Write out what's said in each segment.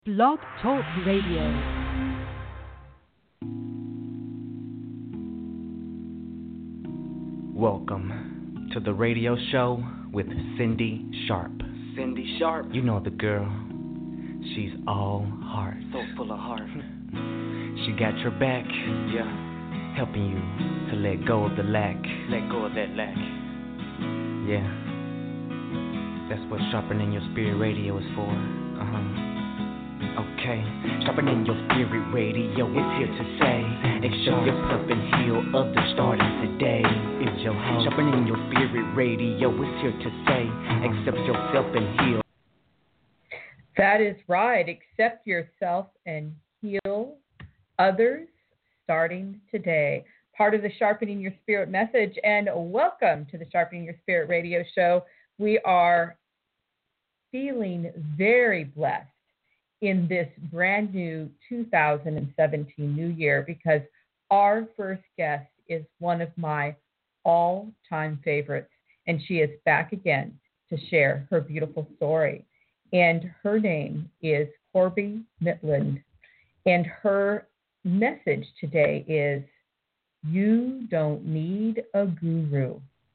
Blog Talk Radio. Welcome to the radio show with Cindy Sharp. Cindy Sharp. You know the girl. She's all heart. So full of heart. She got your back. Yeah. Helping you to let go of the lack. Let go of that lack. Yeah. That's what Sharpening Your Spirit Radio is for. Okay, Sharpening Your Spirit Radio is here to say, accept yourself and heal others starting today. It's your host. Sharpening Your Spirit Radio is here to say, accept yourself and heal. That is right. Accept yourself and heal others starting today. Part of the Sharpening Your Spirit message, and welcome to the Sharpening Your Spirit Radio show. We are feeling very blessed in this brand new 2017 new year because our first guest is one of my all-time favorites, and she is back again to share her beautiful story. And her name is Corby Mitland, and her message today is, you don't need a guru.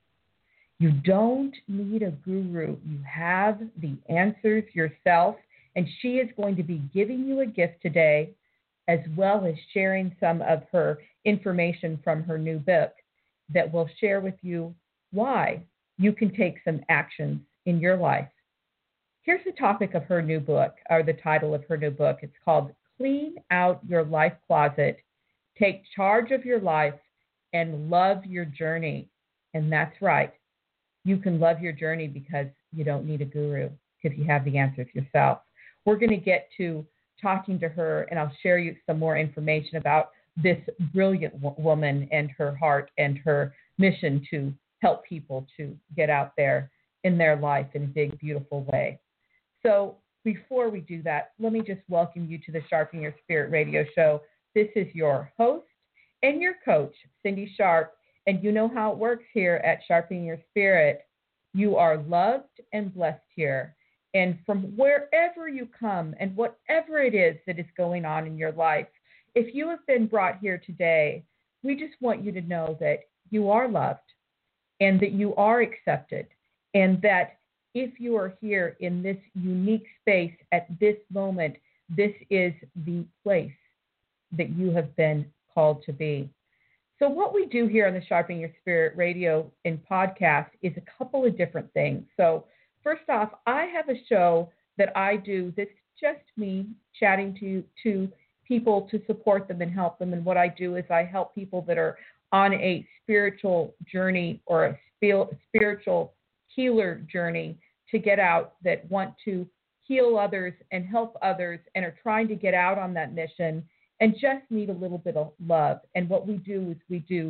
You don't need a guru. You have the answers yourself. And she is going to be giving you a gift today, as well as sharing some of her information from her new book that will share with you why you can take some actions in your life. Here's the topic of her new book, or the title of her new book. It's called Clean Out Your Life Closet, Take Charge of Your Life, and Love Your Journey. And that's right. You can love your journey because you don't need a guru, because you have the answers yourself. We're going to get to talking to her, and I'll share you some more information about this brilliant woman and her heart and her mission to help people to get out there in their life in a big, beautiful way. So before we do that, let me just welcome you to the Sharpening Your Spirit radio show. This is your host and your coach, Cindy Sharp, and you know how it works here at Sharpening Your Spirit. You are loved and blessed here. And from wherever you come and whatever it is that is going on in your life, if you have been brought here today, we just want you to know that you are loved and that you are accepted, and that if you are here in this unique space at this moment, this is the place that you have been called to be. So what we do here on the Sharpening Your Spirit radio and podcast is a couple of different things. So first off, I have a show that I do that's just me chatting to people to support them and help them. And what I do is I help people that are on a spiritual journey or a spiritual healer journey to get out, that want to heal others and help others and are trying to get out on that mission and just need a little bit of love. And what we do is we do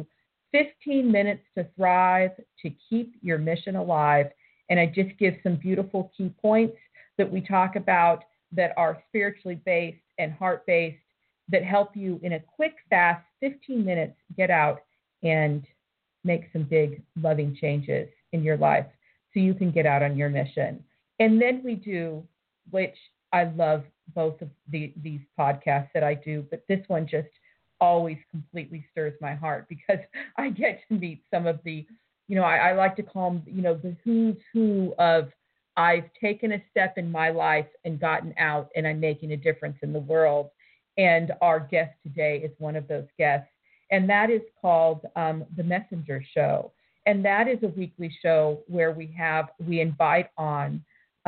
15 minutes to thrive, to keep your mission alive. And I just give some beautiful key points that we talk about that are spiritually based and heart-based that help you in a quick, fast 15 minutes get out and make some big, loving changes in your life so you can get out on your mission. And then we do, which I love both of these podcasts that I do, but this one just always completely stirs my heart because I get to meet some of the, I like to call them, the who's who of I've taken a step in my life and gotten out and I'm making a difference in the world. And our guest today is one of those guests. And that is called The Messenger Show. And that is a weekly show where we invite on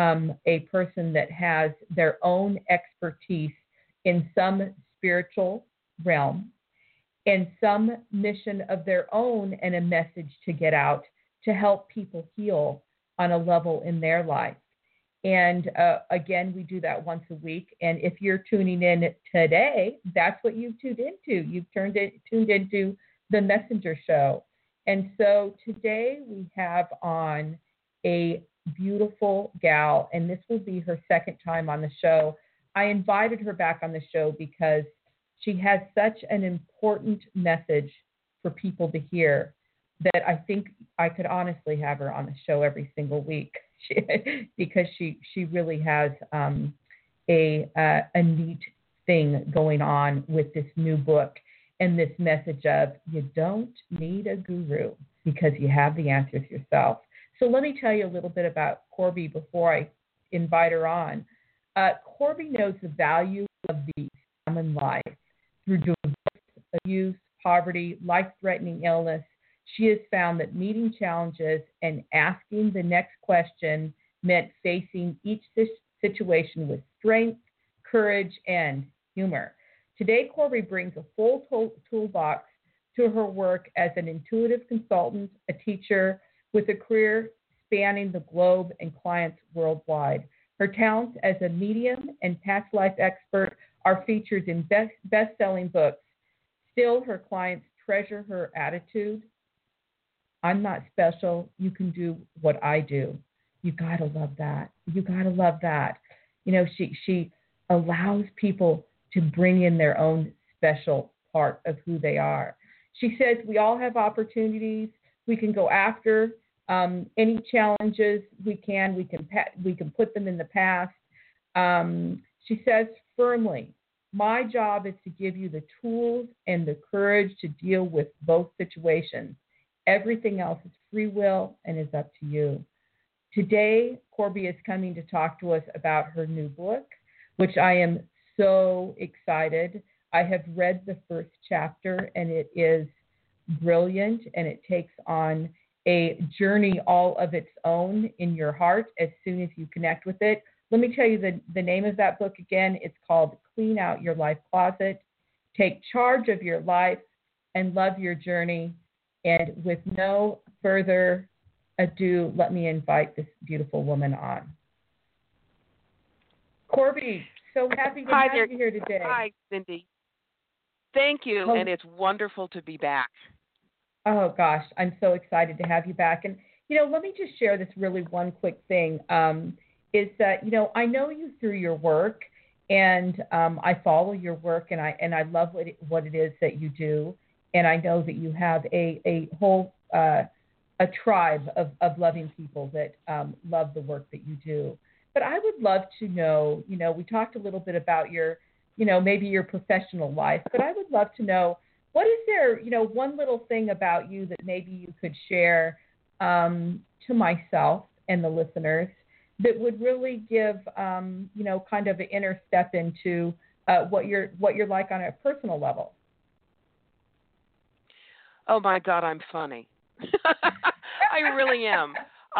a person that has their own expertise in some spiritual realm and some mission of their own and a message to get out to help people heal on a level in their life. And again, we do that once a week. And if you're tuning in today, that's what you've tuned into. You've tuned into The Messenger Show. And so today we have on a beautiful gal, and this will be her second time on the show. I invited her back on the show because she has such an important message for people to hear that I think I could honestly have her on the show every single week because she really has a neat thing going on with this new book and this message of you don't need a guru because you have the answers yourself. So let me tell you a little bit about Corby before I invite her on. Corby knows the value of the human life through divorce, abuse, poverty, life-threatening illness. She has found that meeting challenges and asking the next question meant facing each situation with strength, courage, and humor. Today, Corby brings a full toolbox to her work as an intuitive consultant, a teacher with a career spanning the globe and clients worldwide. Her talents as a medium and past life expert are featured in best-selling books. Still, her clients treasure her attitude. I'm not special. You can do what I do. You gotta love that. You gotta love that. You know, she allows people to bring in their own special part of who they are. She says we all have opportunities. We can go after any challenges we can. We can put them in the past. She says firmly, my job is to give you the tools and the courage to deal with both situations. Everything else is free will and is up to you. Today, Corby is coming to talk to us about her new book, which I am so excited. I have read the first chapter, and it is brilliant, and it takes on a journey all of its own in your heart as soon as you connect with it. Let me tell you the name of that book again. It's called Clean Out Your Life Closet, Take Charge of Your Life, and Love Your Journey. And with no further ado, let me invite this beautiful woman on. Corby, so happy to have you here today. Hi, Cindy. Thank you, and it's wonderful to be back. Oh, gosh, I'm so excited to have you back. And, let me just share this really one quick thing, is that, I know you through your work, and I follow your work, and I love what it is that you do. And I know that you have a whole a tribe of loving people that love the work that you do. But I would love to know, we talked a little bit about your, maybe your professional life, but I would love to know, what is there, one little thing about you that maybe you could share to myself and the listeners that would really give, kind of an inner step into what you're like on a personal level? Oh my God, I'm funny. I really am.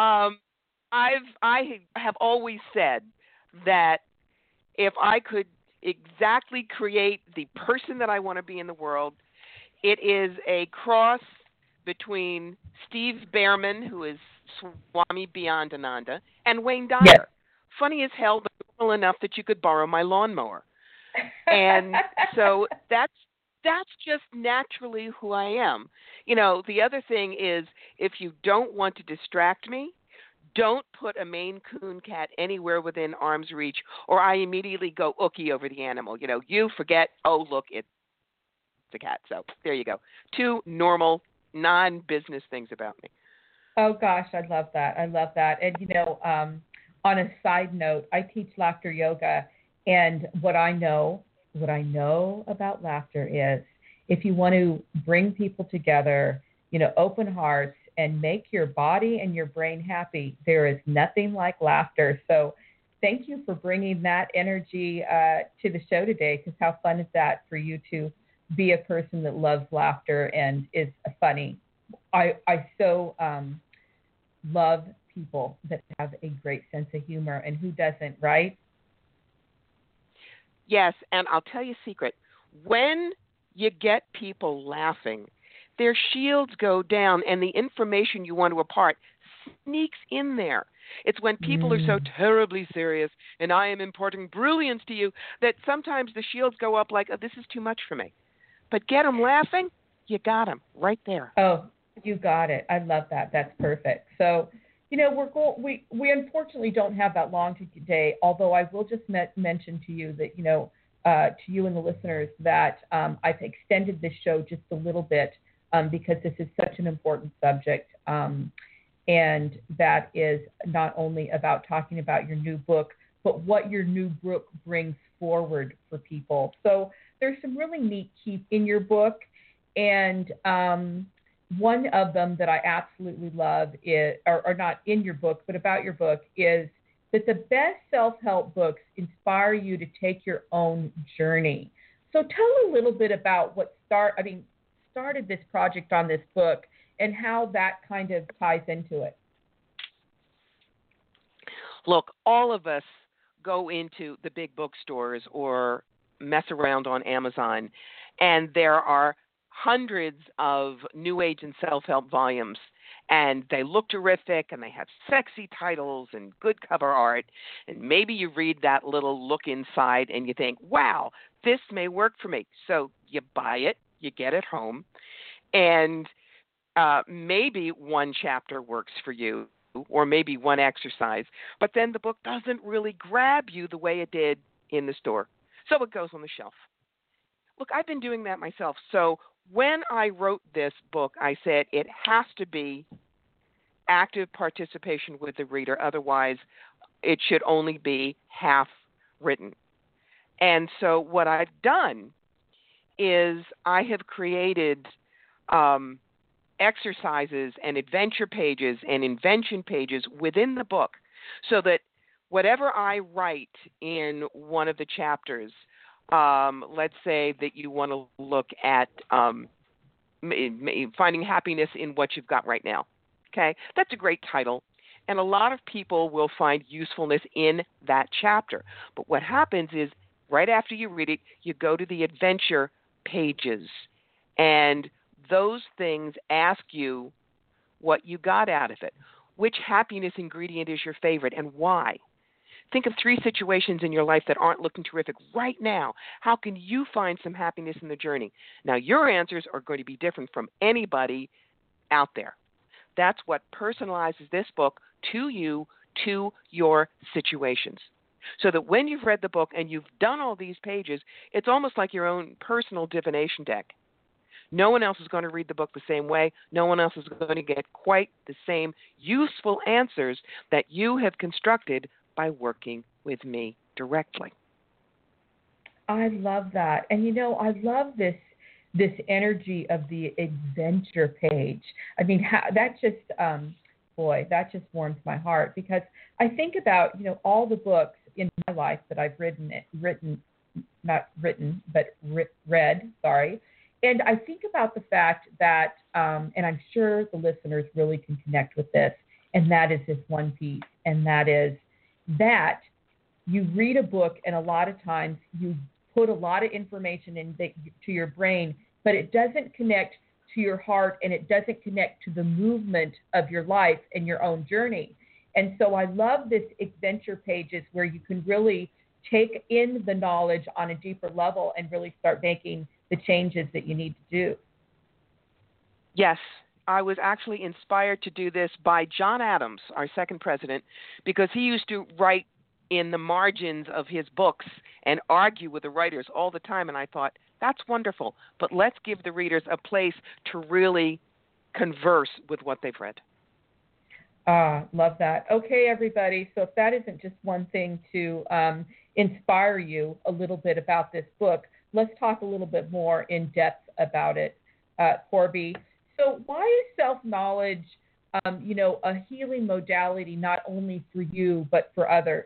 I have always said that if I could exactly create the person that I want to be in the world, it is a cross between Steve Behrman, who is Swami Beyondananda, and Wayne Dyer. Yes. Funny as hell, but normal enough that you could borrow my lawnmower. And so that's just naturally who I am. The other thing is, if you don't want to distract me, don't put a Maine Coon cat anywhere within arm's reach, or I immediately go ookie over the animal. You forget, oh, look, it's a cat. So there you go. Two normal, non-business things about me. Oh, gosh, I love that. And, on a side note, I teach laughter yoga, and what I know about laughter is if you want to bring people together, open hearts and make your body and your brain happy, there is nothing like laughter. So thank you for bringing that energy to the show today, because how fun is that for you to be a person that loves laughter and is funny. I so love people that have a great sense of humor, and who doesn't, right? Yes, and I'll tell you a secret. When you get people laughing, their shields go down and the information you want to impart sneaks in there. It's when people are so terribly serious and I am imparting brilliance to you that sometimes the shields go up like, oh, this is too much for me. But get them laughing, you got them right there. Oh, you got it. I love that. That's perfect. So, we unfortunately don't have that long today, although I will just mention to you that, to you and the listeners that I've extended this show just a little bit because this is such an important subject. And that is not only about talking about your new book, but what your new book brings forward for people. So there's some really neat keys in your book, and one of them that I absolutely love is, or not in your book, but about your book, is that the best self-help books inspire you to take your own journey. So tell a little bit about what started this project on this book and how that kind of ties into it. Look, all of us go into the big bookstores or mess around on Amazon, and there are hundreds of New Age and self-help volumes, and they look terrific, and they have sexy titles and good cover art, and maybe you read that little look inside and you think, wow, this may work for me. So you buy it, you get it home, and maybe one chapter works for you, or maybe one exercise, but then the book doesn't really grab you the way it did in the store. So it goes on the shelf. Look, I've been doing that myself. So when I wrote this book, I said it has to be active participation with the reader. Otherwise, it should only be half written. And so what I've done is I have created exercises and adventure pages and invention pages within the book so that whatever I write in one of the chapters, let's say that you want to look at finding happiness in what you've got right now. Okay, that's a great title, and a lot of people will find usefulness in that chapter. But what happens is right after you read it, you go to the adventure pages, and those things ask you what you got out of it. Which happiness ingredient is your favorite and why? Think of 3 situations in your life that aren't looking terrific right now. How can you find some happiness in the journey? Now, your answers are going to be different from anybody out there. That's what personalizes this book to you, to your situations. So that when you've read the book and you've done all these pages, it's almost like your own personal divination deck. No one else is going to read the book the same way. No one else is going to get quite the same useful answers that you have constructed by working with me directly. I love that. And, I love this energy of the adventure page. I mean, that just warms my heart, because I think about, all the books in my life that I've read, sorry. And I think about the fact that, and I'm sure the listeners really can connect with this, and that is this one piece, and that is that you read a book, and a lot of times you put a lot of information to your brain, but it doesn't connect to your heart, and it doesn't connect to the movement of your life and your own journey. And so I love this adventure pages where you can really take in the knowledge on a deeper level and really start making the changes that you need to do. Yes, I was actually inspired to do this by John Adams, our second president, because he used to write in the margins of his books and argue with the writers all the time. And I thought, that's wonderful, but let's give the readers a place to really converse with what they've read. Love that. Okay, everybody. So if that isn't just one thing to inspire you a little bit about this book, let's talk a little bit more in depth about it, Corby. So why is self-knowledge, a healing modality not only for you but for others?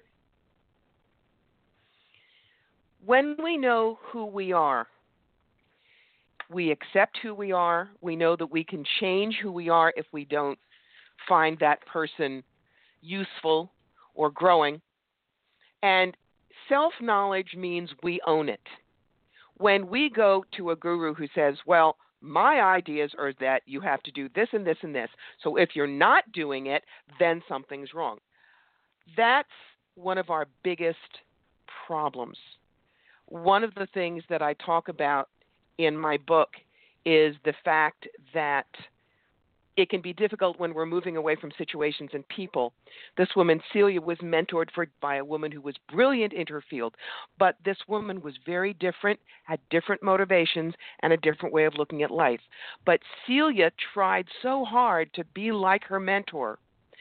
When we know who we are, we accept who we are. We know that we can change who we are if we don't find that person useful or growing. And self-knowledge means we own it. When we go to a guru who says, well, my ideas are that you have to do this and this and this, so if you're not doing it, then something's wrong. That's one of our biggest problems. One of the things that I talk about in my book is the fact that it can be difficult when we're moving away from situations and people. This woman, Celia, was mentored by a woman who was brilliant in her field, but this woman was very different, had different motivations, and a different way of looking at life. But Celia tried so hard to be like her mentor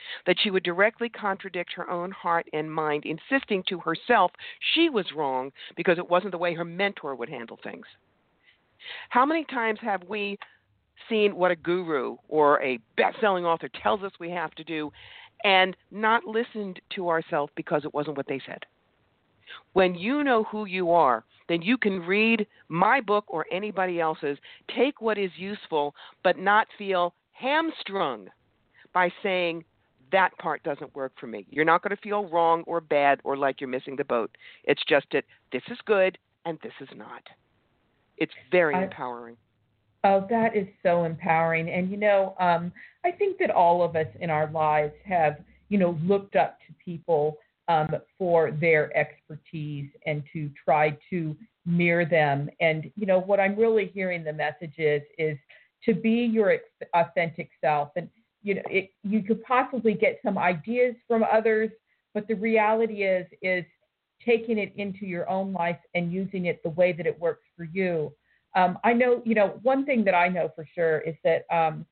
that she would directly contradict her own heart and mind, insisting to herself she was wrong because it wasn't the way her mentor would handle things. How many times have we seen what a guru or a best-selling author tells us we have to do and not listened to ourselves because it wasn't what they said? When you know who you are, then you can read my book or anybody else's, take what is useful, but not feel hamstrung by saying that part doesn't work for me. You're not going to feel wrong or bad or like you're missing the boat. It's just that this is good and this is not. It's very empowering. Oh, that is so empowering. And, I think that all of us in our lives have, looked up to people for their expertise and to try to mirror them. And, what I'm really hearing the message is to be your authentic self. And, you could possibly get some ideas from others, but the reality is taking it into your own life and using it the way that it works for you. I know, one thing that I know for sure is that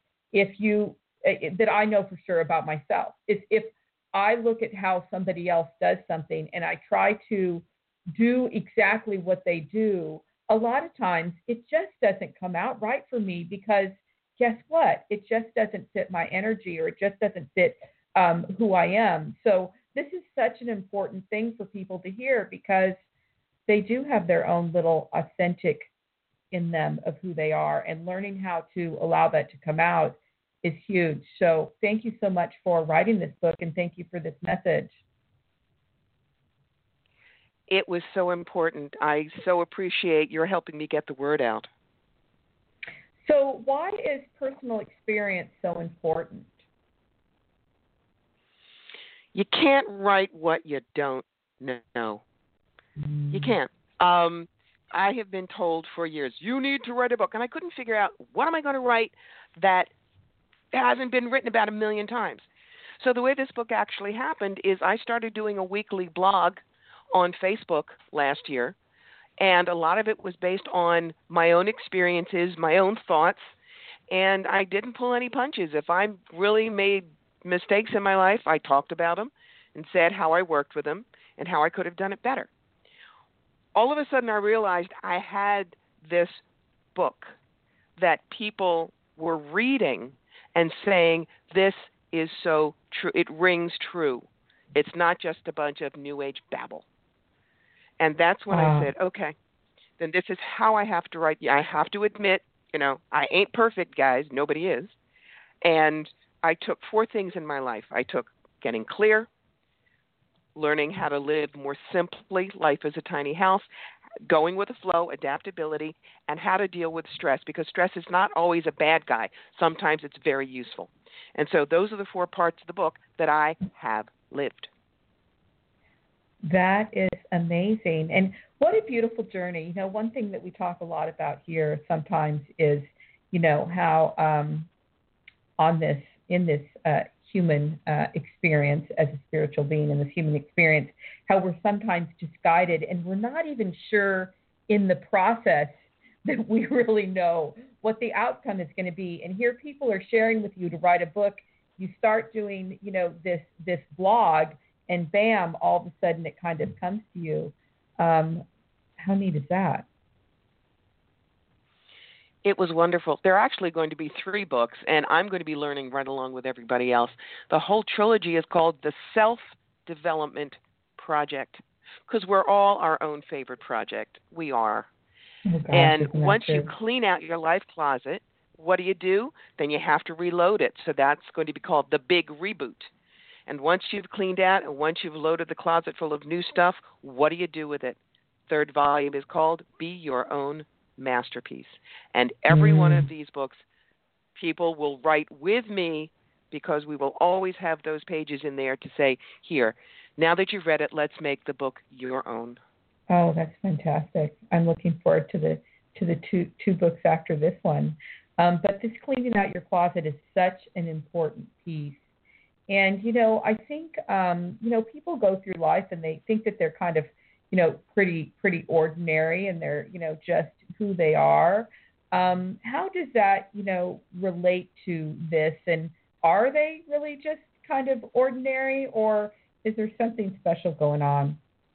that I know for sure about myself is if I look at how somebody else does something and I try to do exactly what they do, a lot of times it just doesn't come out right for me because guess what? It just doesn't fit my energy or it just doesn't fit who I am. So this is such an important thing for people to hear because they do have their own little authentic in them of who they are, and learning how to allow that to come out is huge. So thank you so much for writing this book, and thank you for this message. It was so important. I so appreciate your helping me get the word out. So why is personal experience so important? You can't write what you don't know. You can't. I have been told for years, you need to write a book. And I couldn't figure out, what am I going to write that hasn't been written about 1 million times? So the way this book actually happened is I started doing a weekly blog on Facebook last year. And a lot of it was based on my own experiences, my own thoughts. And I didn't pull any punches. If I really made mistakes in my life, I talked about them and said how I worked with them and how I could have done it better. All of a sudden, I realized I had this book that people were reading and saying, this is so true. It rings true. It's not just a bunch of New Age babble. And that's when I said, okay, then this is how I have to write. I have to admit, I ain't perfect, guys. Nobody is. And I took 4 things in my life. I took getting clear, learning how to live more simply, life is a tiny house, going with the flow, adaptability, and how to deal with stress, because stress is not always a bad guy. Sometimes it's very useful. And so those are the 4 parts of the book that I have lived. That is amazing. And what a beautiful journey. One thing that we talk a lot about here sometimes is, how in this human experience as a spiritual being, in this human experience, how we're sometimes just guided and we're not even sure in the process that we really know what the outcome is going to be. And here people are sharing with you to write a book. You start doing, this blog, and bam, all of a sudden it kind of comes to you. How neat is that? It was wonderful. There are actually going to be 3 books, and I'm going to be learning right along with everybody else. The whole trilogy is called The Self-Development Project, because we're all our own favorite project. We are. Oh, gosh, and once you clean out your life closet, what do? Then you have to reload it. So that's going to be called The Big Reboot. And once you've cleaned out and once you've loaded the closet full of new stuff, what do you do with it? 3rd volume is called Be Your Own Masterpiece. And every one of these books, people will write with me because we will always have those pages in there to say, here, now that you've read it, let's make the book your own. Oh, that's fantastic. I'm looking forward to the two books after this one. But this cleaning out your closet is such an important piece. And, I think, people go through life and they think that they're kind of, pretty ordinary and they're, just who they are. How does that, relate to this? And are they really just kind of ordinary, or is there something special going on?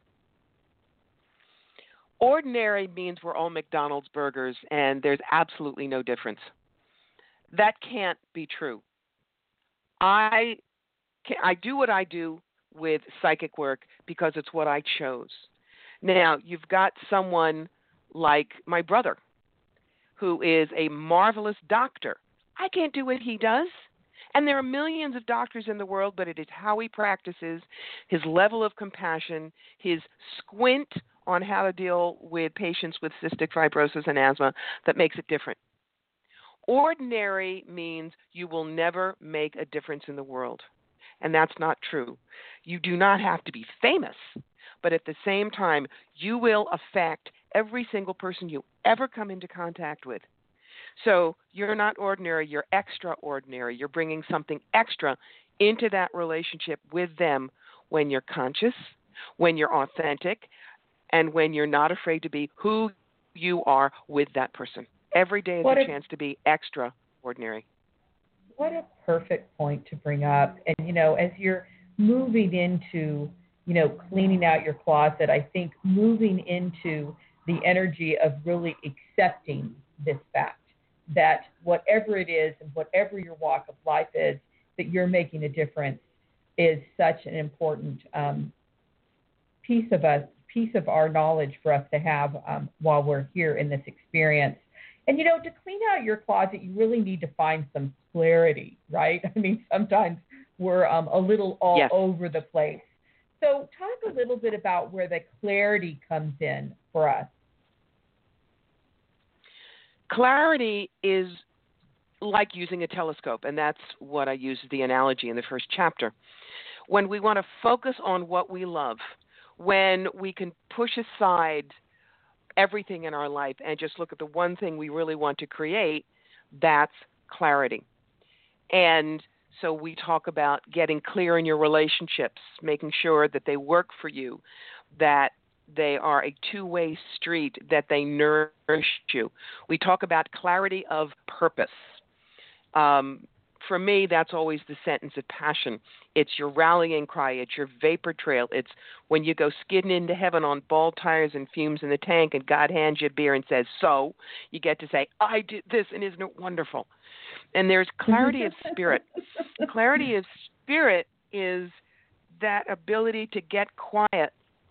Ordinary means we're all McDonald's burgers, and there's absolutely no difference. That can't be true. I do what I do with psychic work because it's what I chose. Now, you've got someone like my brother who is a marvelous doctor. I can't do what he does. And there are millions of doctors in the world, but it is how he practices, his level of compassion, his squint on how to deal with patients with cystic fibrosis and asthma that makes it different. Ordinary means you will never make a difference in the world. And that's not true. You do not have to be famous, but at the same time, you will affect every single person you ever come into contact with. So you're not ordinary, you're extraordinary. You're bringing something extra into that relationship with them when you're conscious, when you're authentic, and when you're not afraid to be who you are with that person. Every day is a chance to be extraordinary. What a perfect point to bring up. And, as you're moving into, cleaning out your closet, I think moving into the energy of really accepting this fact that whatever it is and whatever your walk of life is, that you're making a difference is such an important piece of our knowledge for us to have while we're here in this experience. And, to clean out your closet, you really need to find some clarity, right? I mean, sometimes we're a little all over the place. So talk a little bit about where the clarity comes in for us. Clarity is like using a telescope, and that's what I used the analogy in the first chapter. When we want to focus on what we love, when we can push aside everything in our life and just look at the one thing we really want to create, that's clarity. And so we talk about getting clear in your relationships, making sure that they work for you, that they are a two-way street, that they nourish you. We talk about clarity of purpose. For me, that's always the sentence of passion. It's your rallying cry. It's your vapor trail. It's when you go skidding into heaven on bald tires and fumes in the tank and God hands you a beer and says, so, you get to say, I did this, and isn't it wonderful? And there's clarity of spirit. Clarity of spirit is that ability to get quiet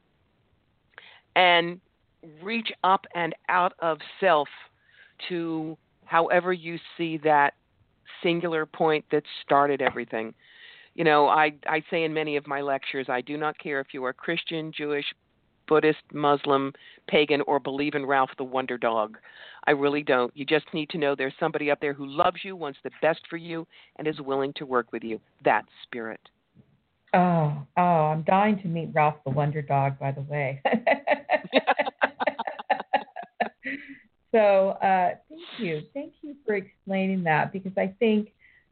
and reach up and out of self to however you see that singular point that started everything. I say in many of my lectures, I do not care if you are Christian, Jewish, Buddhist, Muslim, pagan, or believe in Ralph the Wonder Dog. I really don't. You just need to know there's somebody up there who loves you, wants the best for you, and is willing to work with you. That's spirit. Oh, I'm dying to meet Ralph the Wonder Dog, by the way. So thank you for explaining that, because I think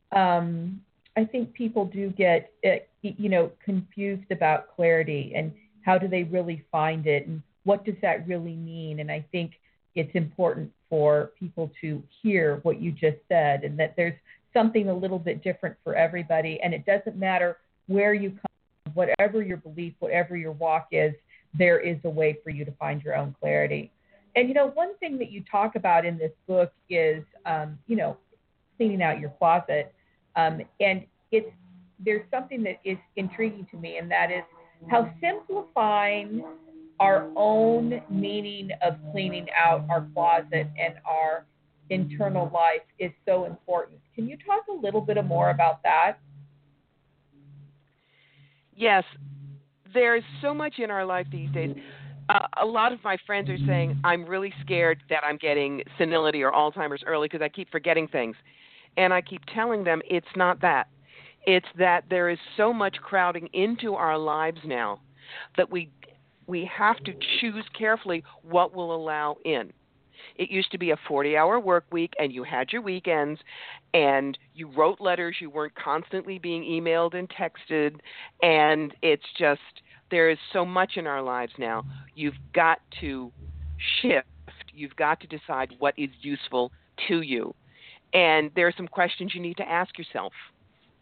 people do get confused about clarity and how do they really find it and what does that really mean. And I think it's important for people to hear what you just said, and that there's something a little bit different for everybody, and it doesn't matter where you come from, whatever your belief, whatever your walk is, there is a way for you to find your own clarity. And, one thing that you talk about in this book is, cleaning out your closet. And there's something that is intriguing to me, and that is how simplifying our own meaning of cleaning out our closet and our internal life is so important. Can you talk a little bit more about that? Yes. There's so much in our life these days. A lot of my friends are saying, I'm really scared that I'm getting senility or Alzheimer's early because I keep forgetting things. And I keep telling them it's not that. It's that there is so much crowding into our lives now that we have to choose carefully what we'll allow in. It used to be a 40-hour work week, and you had your weekends, and you wrote letters. You weren't constantly being emailed and texted, and it's just there is so much in our lives now. You've got to shift. You've got to decide what is useful to you. And there are some questions you need to ask yourself.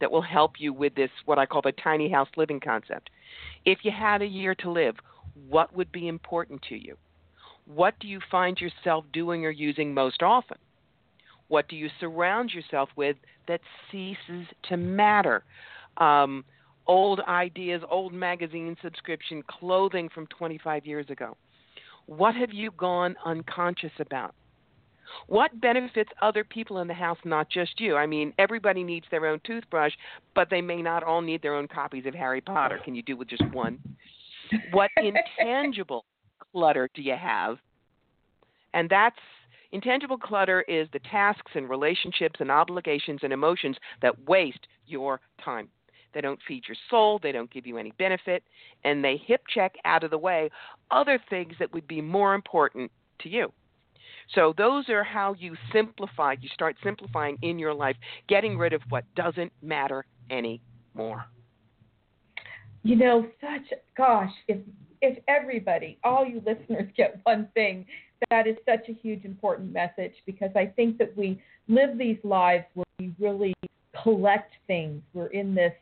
that will help you with this, what I call the tiny house living concept. If you had a year to live, what would be important to you? What do you find yourself doing or using most often? What do you surround yourself with that ceases to matter? Old ideas, old magazine subscription, clothing from 25 years ago. What have you gone unconscious about? What benefits other people in the house, not just you? I mean, everybody needs their own toothbrush, but they may not all need their own copies of Harry Potter. Can you do with just one? What intangible clutter do you have? And that's intangible clutter is the tasks and relationships and obligations and emotions that waste your time. They don't feed your soul, they don't give you any benefit, and they hip check out of the way other things that would be more important to you. So those are how you simplify. You start simplifying in your life, getting rid of what doesn't matter anymore. You know, if everybody, all you listeners get one thing, that is such a huge important message, because I think that we live these lives where we really collect things. We're in this,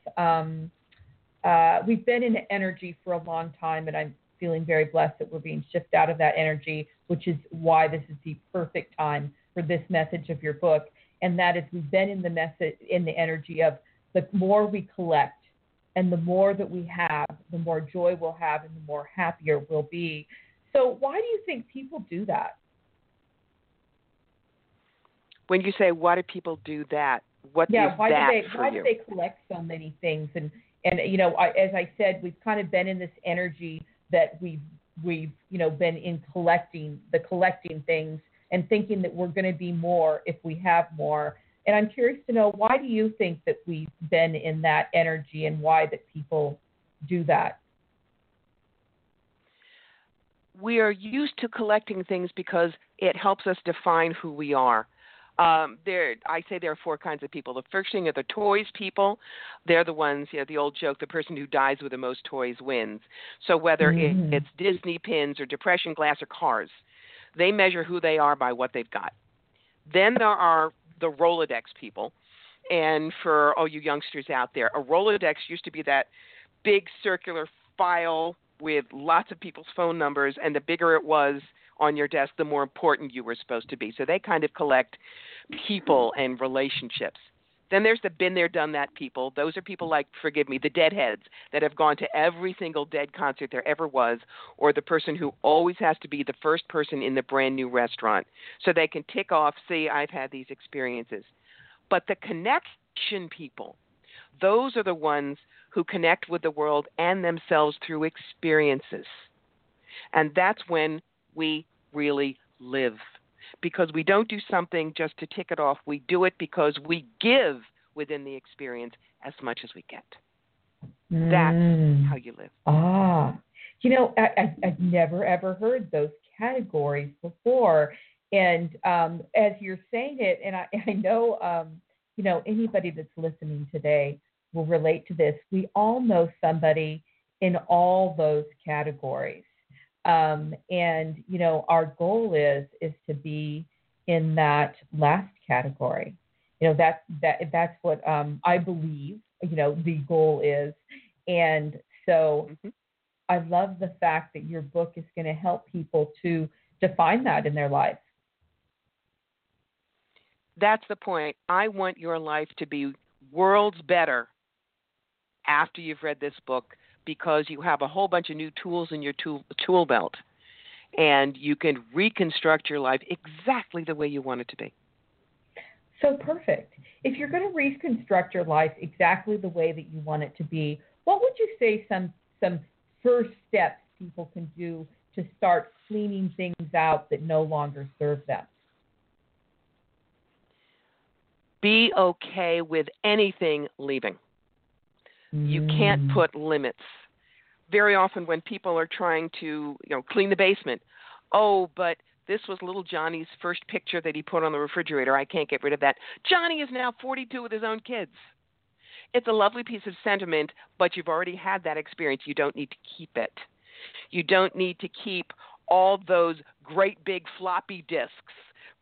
we've been in energy for a long time, and I'm feeling very blessed that we're being shifted out of that energy, which is why this is the perfect time for this message of your book. And that is, we've been in the energy of the more we collect and the more that we have, the more joy we'll have and the more happier we'll be. So why do you think people do that? When you say, why do people do that? Why do they collect so many things? And you know, as I said, we've kind of been in this energy that we've been in collecting things and thinking that we're going to be more if we have more. And I'm curious to know, why do you think that we've been in that energy, and why that people do that? We are used to collecting things because it helps us define who we are. I say there are four kinds of people. The first thing are the toys people. They're the ones, the old joke, the person who dies with the most toys wins. So whether it's Disney pins or depression glass or cars, they measure who they are by what they've got. Then there are the Rolodex people. And for all you youngsters out there, a Rolodex used to be that big circular file with lots of people's phone numbers, and the bigger it was on your desk, the more important you were supposed to be. So they kind of collect people and relationships. Then there's the been there, done that people. Those are people like, forgive me, the deadheads that have gone to every single Dead concert there ever was, or the person who always has to be the first person in the brand new restaurant. So they can tick off, see, I've had these experiences. But the connection people, those are the ones who connect with the world and themselves through experiences. And that's when we really live, because we don't do something just to tick it off. We do it because we give within the experience as much as we get. That's how you live. You know, I've never, ever heard those categories before. And as you're saying it, and I know, anybody that's listening today will relate to this. We all know somebody in all those categories. And, our goal is to be in that last category. That's what I believe, the goal is. And so I love the fact that your book is going to help people to define that in their life. That's the point. I want your life to be worlds better after you've read this book, because you have a whole bunch of new tools in your tool belt, and you can reconstruct your life exactly the way you want it to be. So perfect. If you're going to reconstruct your life exactly the way that you want it to be, what would you say some first steps people can do to start cleaning things out that no longer serve them? Be okay with anything leaving. You can't put limits. Very often when people are trying to, clean the basement, but this was little Johnny's first picture that he put on the refrigerator. I can't get rid of that. Johnny is now 42 with his own kids. It's a lovely piece of sentiment, but you've already had that experience. You don't need to keep it. You don't need to keep all those great big floppy disks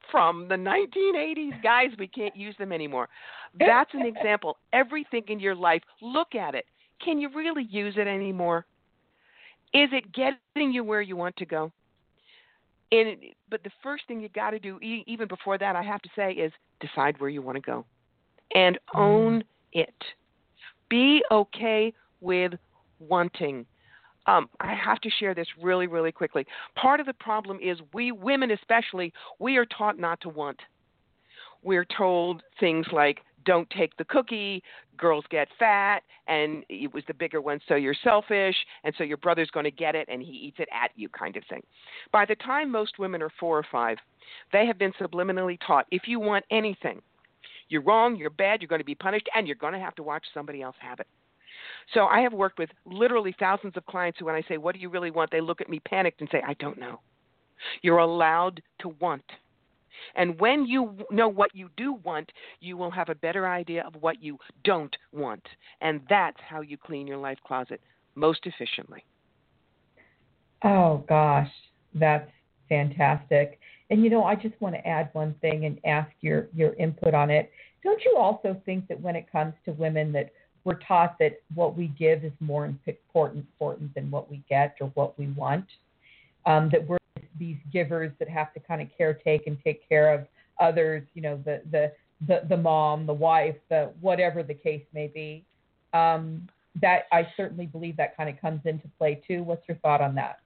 from the 1980s. Guys, we can't use them anymore. That's an example. Everything in your life, look at it. Can you really use it anymore? Is it getting you where you want to go? But the first thing you got to do, even before that, I have to say, is decide where you want to go and own it. Be okay with wanting. I have to share this really, really quickly. Part of the problem is we women especially, we are taught not to want. We're told things like, don't take the cookie, girls get fat, and it was the bigger one, so you're selfish, and so your brother's going to get it, and he eats it at you kind of thing. By the time most women are 4 or 5, they have been subliminally taught, if you want anything, you're wrong, you're bad, you're going to be punished, and you're going to have to watch somebody else have it. So I have worked with literally thousands of clients who, when I say, what do you really want, they look at me panicked and say, I don't know. You're allowed to want. And when you know what you do want, you will have a better idea of what you don't want. And that's how you clean your life closet most efficiently. Oh, gosh, that's fantastic. And, I just want to add one thing and ask your input on it. Don't you also think that when it comes to women that we're taught that what we give is more important than what we get or what we want, that we're these givers that have to kind of caretake and take care of others, the mom, the wife, the whatever the case may be. That I certainly believe that kind of comes into play too. What's your thought on that?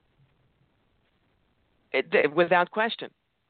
Without question.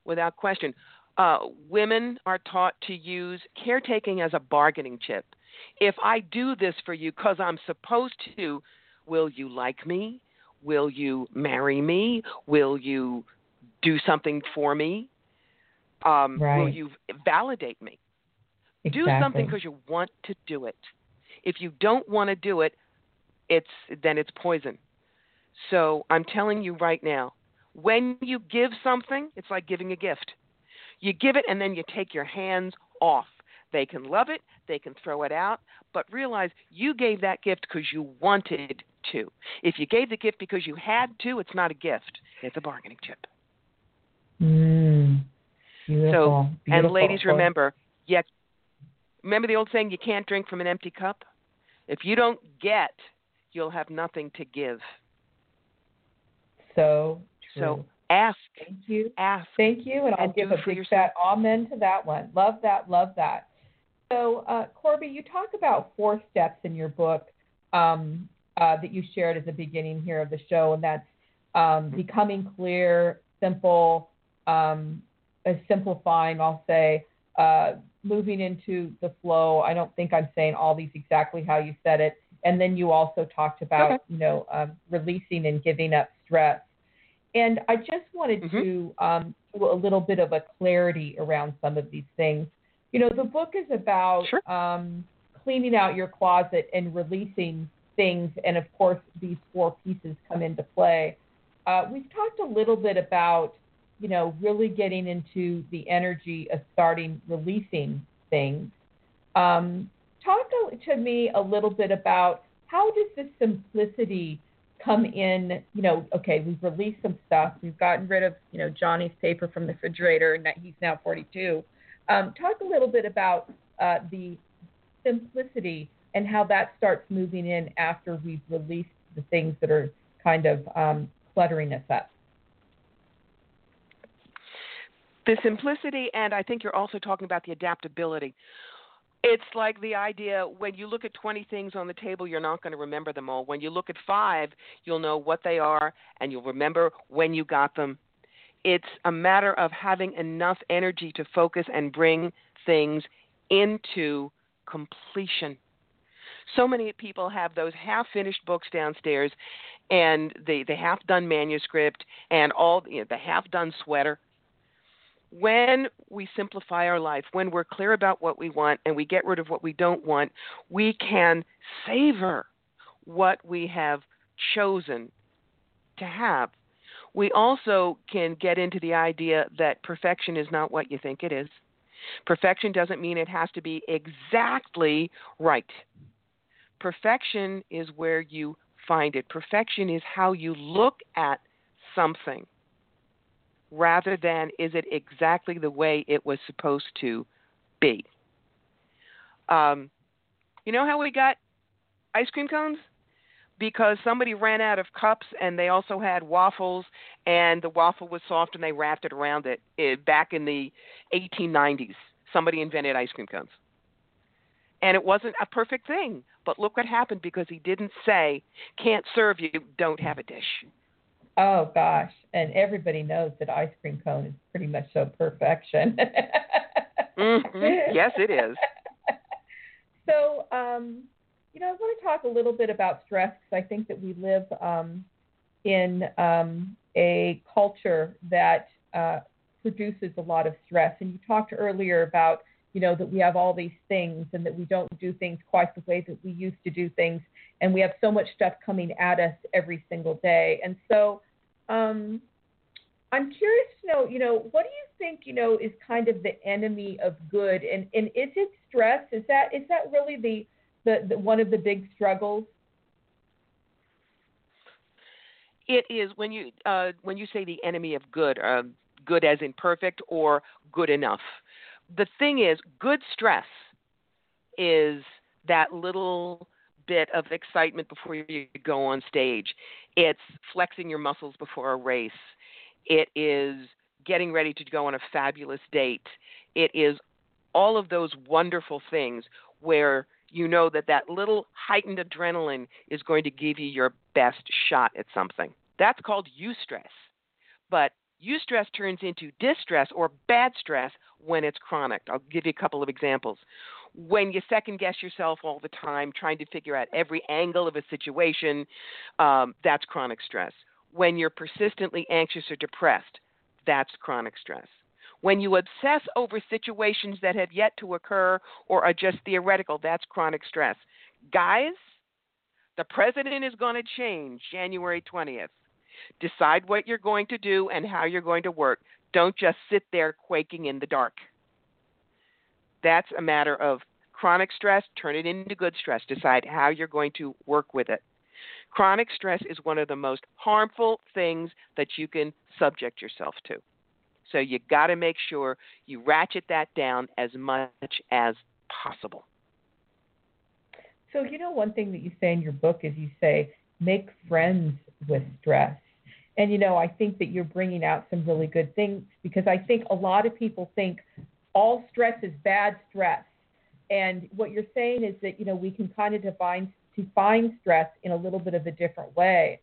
Women are taught to use caretaking as a bargaining chip. If I do this for you because I'm supposed to, will you like me? Will you marry me? Will you do something for me? Right. Will you validate me? Exactly. Do something because you want to do it. If you don't want to do it, then it's poison. So I'm telling you right now, when you give something, it's like giving a gift. You give it and then you take your hands off. They can love it, they can throw it out, but realize you gave that gift because you wanted to. If you gave the gift because you had to, it's not a gift. It's a bargaining chip. Beautiful. So, Beautiful. and ladies, remember the old saying, you can't drink from an empty cup? If you don't get, you'll have nothing to give. So true. So ask. Thank you. Ask. Thank you, and I'll give a big fat amen to that one. Love that. So, Corby, you talk about 4 steps in your book that you shared at the beginning here of the show, and that's becoming clear, simple, simplifying, I'll say, moving into the flow. I don't think I'm saying all these exactly how you said it. And then you also talked about, releasing and giving up stress. And I just wanted to do a little bit of a clarity around some of these things. The book is about cleaning out your closet and releasing things. And, of course, these 4 pieces come into play. We've talked a little bit about, really getting into the energy of releasing things. Talk to me a little bit about how does this simplicity come in? Okay, we've released some stuff. We've gotten rid of, Johnny's paper from the refrigerator, and that he's now 42. Talk a little bit about the simplicity and how that starts moving in after we've released the things that are kind of cluttering us up. The simplicity, and I think you're also talking about the adaptability. It's like the idea, when you look at 20 things on the table, you're not going to remember them all. When you look at 5, you'll know what they are, and you'll remember when you got them. It's a matter of having enough energy to focus and bring things into completion. So many people have those half-finished books downstairs and the half-done manuscript and all the half-done sweater. When we simplify our life, when we're clear about what we want and we get rid of what we don't want, we can savor what we have chosen to have. We also can get into the idea that perfection is not what you think it is. Perfection doesn't mean it has to be exactly right. Perfection is where you find it. Perfection is how you look at something. rather than is it exactly the way it was supposed to be. You know how we got ice cream cones? Because somebody ran out of cups and they also had waffles, and the waffle was soft and they wrapped it around it. Back in the 1890s, somebody invented ice cream cones. And it wasn't a perfect thing, but look what happened because he didn't say, can't serve you, don't have a dish. Oh, gosh. And everybody knows that ice cream cone is pretty much so perfection. Mm-hmm. Yes, it is. So, I want to talk a little bit about stress because I think that we live in a culture that produces a lot of stress. And you talked earlier about, that we have all these things and that we don't do things quite the way that we used to do things. And we have so much stuff coming at us every single day. And so I'm curious to know, what do you think, is kind of the enemy of good? And is it stress? Is that really the one of the big struggles? It is when you say the enemy of good, good as in perfect or good enough. The thing is, good stress is that little bit of excitement before you go on stage. It's flexing your muscles before a race. It is getting ready to go on a fabulous date. It is all of those wonderful things where you know that little heightened adrenaline is going to give you your best shot at something. That's called eustress. But eustress turns into distress or bad stress when it's chronic. I'll give you a couple of examples. When you second guess yourself all the time, trying to figure out every angle of a situation, that's chronic stress. When you're persistently anxious or depressed, that's chronic stress. When you obsess over situations that have yet to occur or are just theoretical, that's chronic stress. Guys, the president is going to change January 20th. Decide what you're going to do and how you're going to work. Don't just sit there quaking in the dark. That's a matter of chronic stress. Turn it into good stress. Decide how you're going to work with it. Chronic stress is one of the most harmful things that you can subject yourself to. So you got to make sure you ratchet that down as much as possible. So, one thing that you say in your book is you say, make friends with stress. And, I think that you're bringing out some really good things because I think a lot of people think all stress is bad stress. And what you're saying is that, we can kind of define stress in a little bit of a different way.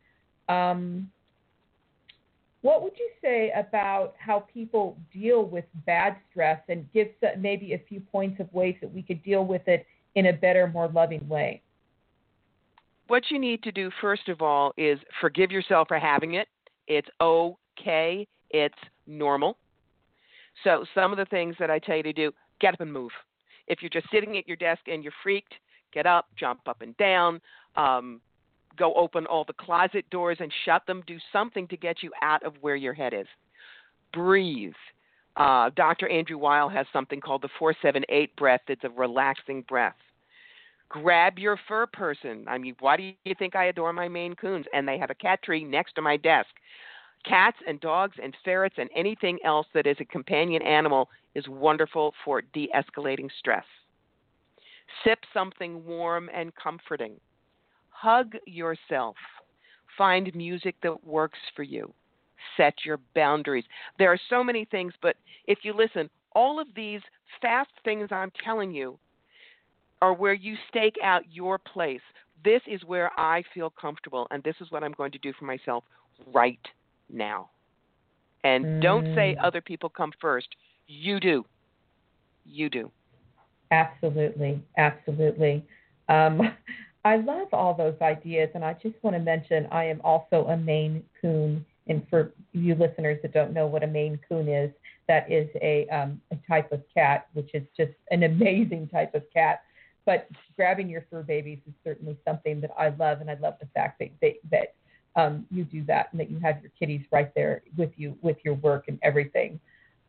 What would you say about how people deal with bad stress and give maybe a few points of ways that we could deal with it in a better, more loving way? What you need to do, first of all, is forgive yourself for having it. It's okay. It's normal. So some of the things that I tell you to do, get up and move. If you're just sitting at your desk and you're freaked, get up, jump up and down, go open all the closet doors and shut them. Do something to get you out of where your head is. Breathe. Dr. Andrew Weil has something called the 4-7-8 breath. It's a relaxing breath. Grab your fur person. I mean, why do you think I adore my Maine Coons? And they have a cat tree next to my desk. Cats and dogs and ferrets and anything else that is a companion animal is wonderful for de-escalating stress. Sip something warm and comforting. Hug yourself. Find music that works for you. Set your boundaries. There are so many things, but if you listen, all of these fast things I'm telling you are where you stake out your place. This is where I feel comfortable, and this is what I'm going to do for myself right now. And don't say other people come first. You do. You do. Absolutely. Absolutely. I love all those ideas, and I just want to mention I am also a Maine Coon. And for you listeners that don't know what a Maine Coon is, that is a type of cat, which is just an amazing type of cat. But grabbing your fur babies is certainly something that I love, and I love the fact that you do that and that you have your kitties right there with you with your work and everything.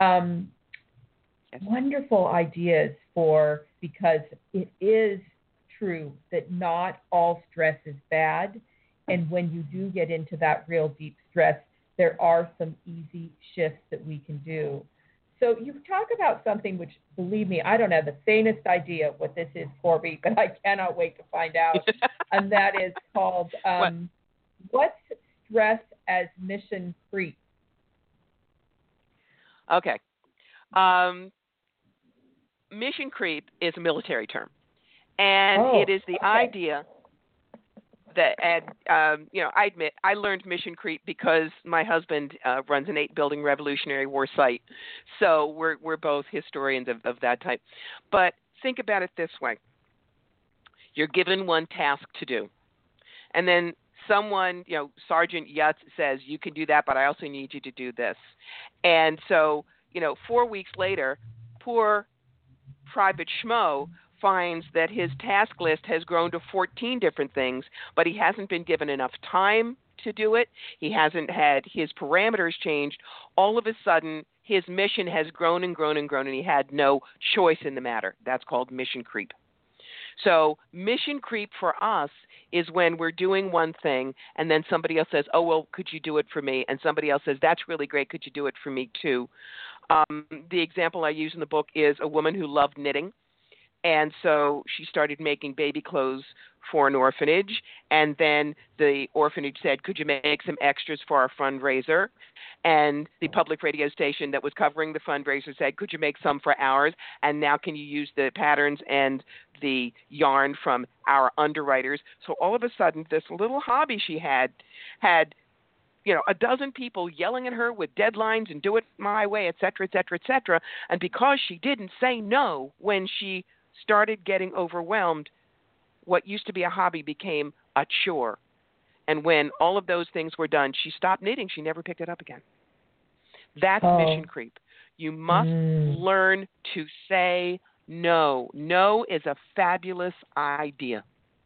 Wonderful ideas because it is true that not all stress is bad, and when you do get into that real deep stress, there are some easy shifts that we can do. So you talk about something which, believe me, I don't have the faintest idea what this is, Corby, but I cannot wait to find out. And that is called What's Stress as Mission Creep? Okay. Mission creep is a military term. And it is the idea that, and I admit, I learned mission creep because my husband runs an 8-building Revolutionary War site, so we're both historians of that type. But think about it this way: you're given one task to do, and then someone, Sergeant Yutz says, "You can do that, but I also need you to do this," and so 4 weeks later, poor Private Schmo finds that his task list has grown to 14 different things, but he hasn't been given enough time to do it. He hasn't had his parameters changed. All of a sudden, his mission has grown and grown and grown, and he had no choice in the matter. That's called mission creep. So mission creep for us is when we're doing one thing, and then somebody else says, "Oh, well, could you do it for me?" And somebody else says, "That's really great. Could you do it for me too?" The example I use in the book is a woman who loved knitting. And so she started making baby clothes for an orphanage. And then the orphanage said, "Could you make some extras for our fundraiser?" And the public radio station that was covering the fundraiser said, "Could you make some for ours? And now can you use the patterns and the yarn from our underwriters?" So all of a sudden, this little hobby she had a dozen people yelling at her with deadlines and "do it my way," et cetera, et cetera, et cetera. And because she didn't say no when she started getting overwhelmed, what used to be a hobby became a chore. And when all of those things were done, she stopped knitting. She never picked it up again. That's mission creep. You must learn to say no. No is a fabulous idea.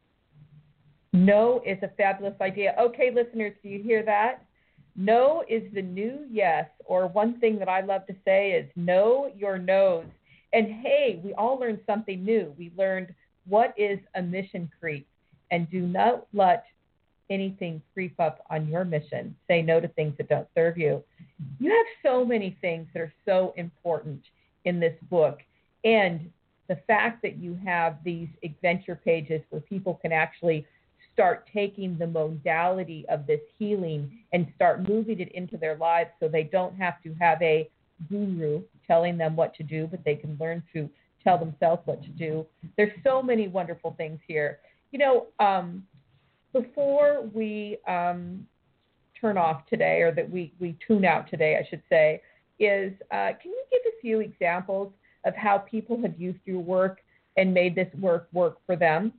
No is a fabulous idea. Okay, listeners, do you hear that? No is the new yes, or one thing that I love to say is know your no's. And hey, we all learned something new. We learned what is a mission creep. And do not let anything creep up on your mission. Say no to things that don't serve you. You have so many things that are so important in this book. And the fact that you have these adventure pages where people can actually start taking the modality of this healing and start moving it into their lives so they don't have to have a guru telling them what to do, but they can learn to tell themselves what to do. There's so many wonderful things here. Before we turn off today, or that we tune out today, I should say, is can you give a few examples of how people have used your work and made this work for them?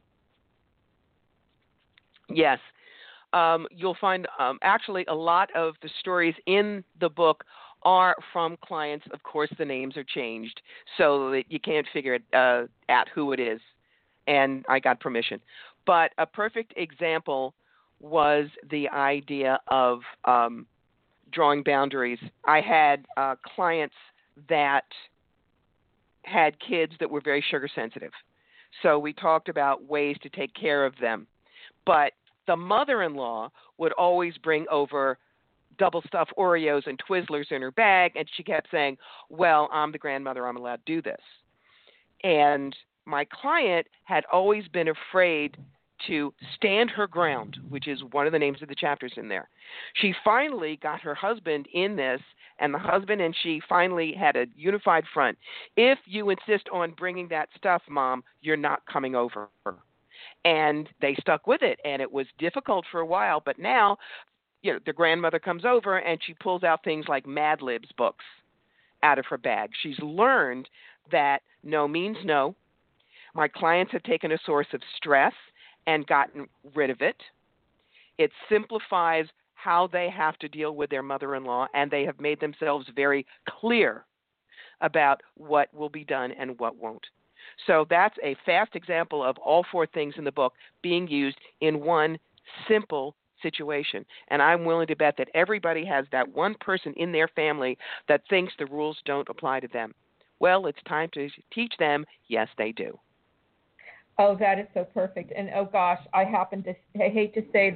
Yes. You'll find actually a lot of the stories in the book are from clients. Of course, the names are changed so that you can't figure it out who it is. And I got permission. But a perfect example was the idea of drawing boundaries. I had clients that had kids that were very sugar sensitive. So we talked about ways to take care of them. But the mother-in-law would always bring over double-stuffed Oreos and Twizzlers in her bag, and she kept saying, "Well, I'm the grandmother, I'm allowed to do this." And my client had always been afraid to stand her ground, which is one of the names of the chapters in there. She finally got her husband in this, and the husband and she finally had a unified front. "If you insist on bringing that stuff, Mom, you're not coming over." And they stuck with it, and it was difficult for a while, but now the grandmother comes over and she pulls out things like Mad Libs books out of her bag. She's learned that no means no. My clients have taken a source of stress and gotten rid of it. It simplifies how they have to deal with their mother-in-law, and they have made themselves very clear about what will be done and what won't. So that's a fast example of all 4 things in the book being used in one simple situation. And I'm willing to bet that everybody has that one person in their family that thinks the rules don't apply to them. Well, it's time to teach them, yes, they do. Oh, that is so perfect. And oh gosh, I hate to say that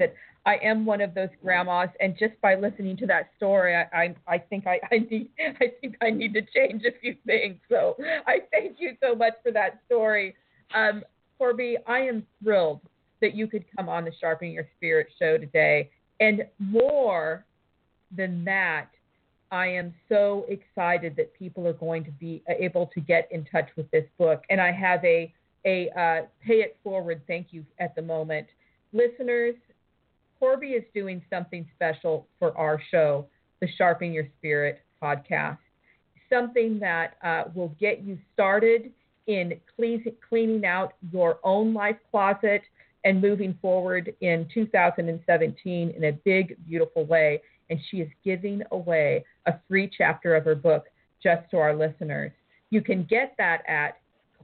I am one of those grandmas, and just by listening to that story, I think I need to change a few things. So I thank you so much for that story. Corby, I am thrilled that you could come on the Sharpening Your Spirit show today. And more than that, I am so excited that people are going to be able to get in touch with this book. And I have a pay it forward thank you at the moment. Listeners, Corby is doing something special for our show, the Sharpening Your Spirit podcast, something that will get you started in cleaning out your own life closet and moving forward in 2017 in a big, beautiful way. And she is giving away a free chapter of her book just to our listeners. You can get that at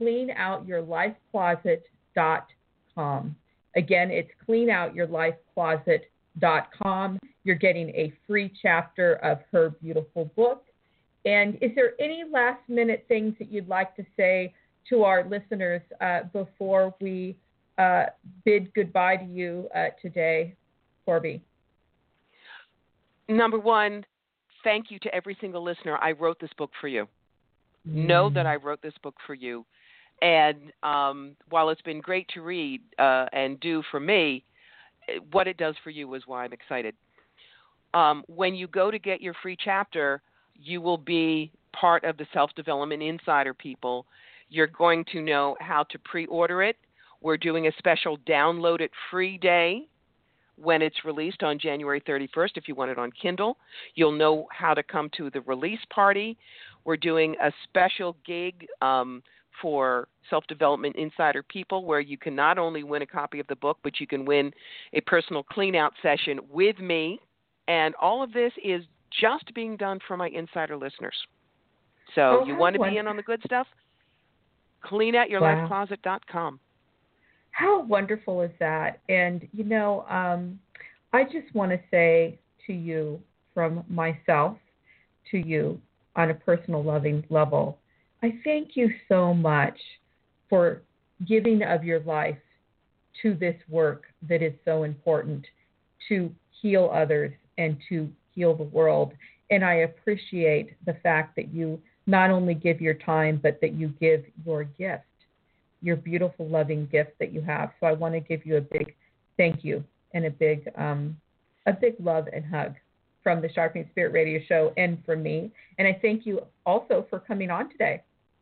cleanoutyourlifecloset.com. Again, it's cleanoutyourlifecloset.com. You're getting a free chapter of her beautiful book. And is there any last-minute things that you'd like to say to our listeners before we bid goodbye to you today, Corby? Number one, thank you to every single listener. I wrote this book for you. Know that I wrote this book for you. And while it's been great to read and do for me, what it does for you is why I'm excited. When you go to get your free chapter, you will be part of the Self-Development Insider people. You're going to know how to pre-order it. We're doing a special download it free day when it's released on January 31st if you want it on Kindle. You'll know how to come to the release party. We're doing a special gig for Self-Development Insider people where you can not only win a copy of the book, but you can win a personal clean-out session with me. And all of this is just being done for my insider listeners. So you want to be in on the good stuff? Cleanoutyourlifecloset.com. How wonderful is that? And, you know, I just want to say to you, from myself to you on a personal loving level, I thank you so much for giving of your life to this work that is so important to heal others and to heal the world. And I appreciate the fact that you not only give your time, but that you give your gift, your beautiful, loving gift that you have. So I want to give you a big thank you and a big love and hug from the Sharpening Spirit Radio Show and from me. And I thank you also for coming on today.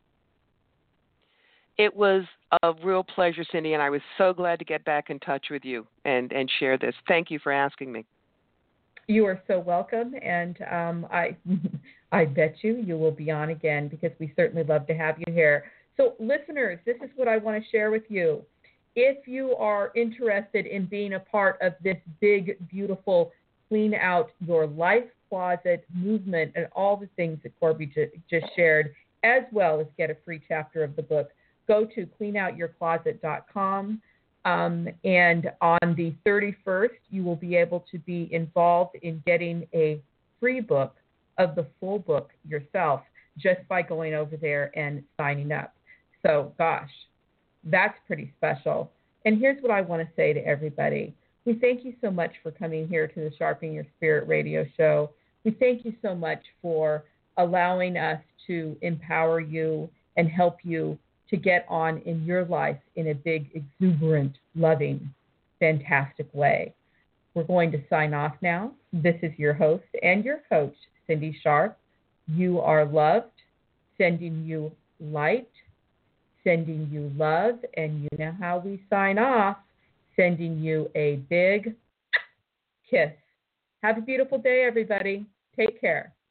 It was a real pleasure, Cindy, and I was so glad to get back in touch with you and share this. Thank you for asking me. You are so welcome, and I bet you will be on again because we certainly love to have you here. So, listeners, this is what I want to share with you. If you are interested in being a part of this big, beautiful, clean out your life closet movement and all the things that Corby just shared, as well as get a free chapter of the book, go to cleanoutyourcloset.com. And on the 31st, you will be able to be involved in getting a free book of the full book yourself just by going over there and signing up. So, gosh, that's pretty special. And here's what I want to say to everybody. We thank you so much for coming here to the Sharpening Your Spirit Radio Show. We thank you so much for allowing us to empower you and help you to get on in your life in a big, exuberant, loving, fantastic way. We're going to sign off now. This is your host and your coach, Cindy Sharp. You are loved, sending you light, sending you love, and you know how we sign off, sending you a big kiss. Have a beautiful day, everybody. Take care.